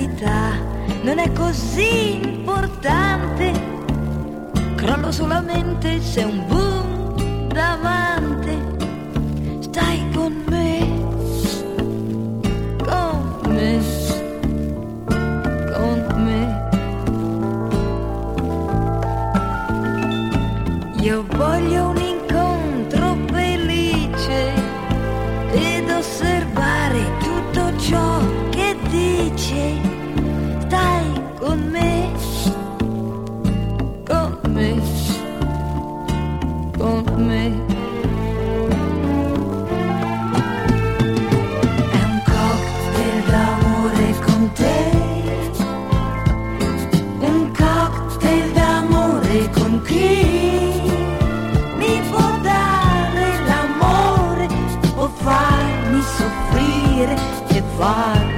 verità non è così importante, crollo solamente se è un boom d'amante. Stai con me, con me, con me. Io voglio un incontro felice ed osservare tutto ciò che dice. Stai con me, con me, con me. È un cocktail d'amore con te, un cocktail d'amore con chi mi può dare l'amore, può farmi soffrire e farmi